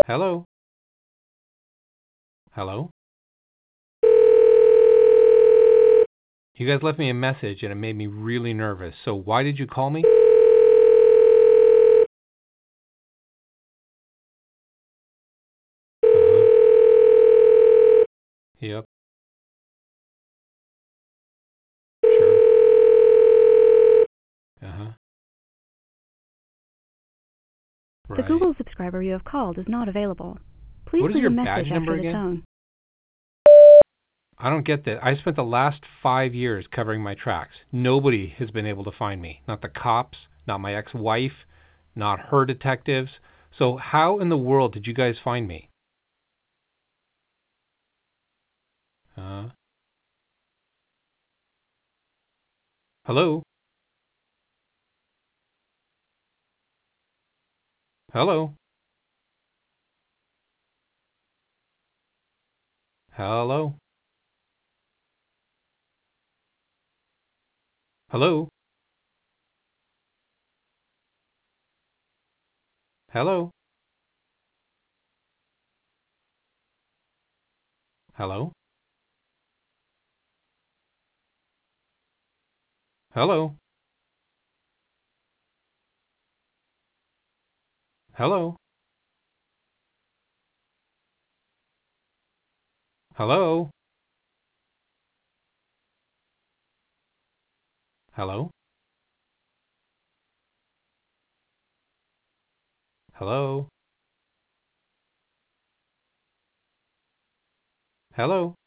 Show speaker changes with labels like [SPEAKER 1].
[SPEAKER 1] Hello? Hello? You guys left me a message and it made me really nervous. So why did you call me? Uh-huh. Yep. Sure. Uh-huh.
[SPEAKER 2] The
[SPEAKER 1] Right.
[SPEAKER 2] Google subscriber you have called is not available. Please
[SPEAKER 1] What is
[SPEAKER 2] leave a
[SPEAKER 1] your badge
[SPEAKER 2] message
[SPEAKER 1] number
[SPEAKER 2] after the
[SPEAKER 1] again?
[SPEAKER 2] tone.
[SPEAKER 1] I don't get that. I spent the last 5 years covering my tracks. Nobody has been able to find me. Not the cops, not my ex-wife, not her detectives. So how in the world did you guys find me? Uh, hello? Hello? Hello? Hello? Hello? Hello? Hello? Hello? Hello? Hello? Hello? Hello?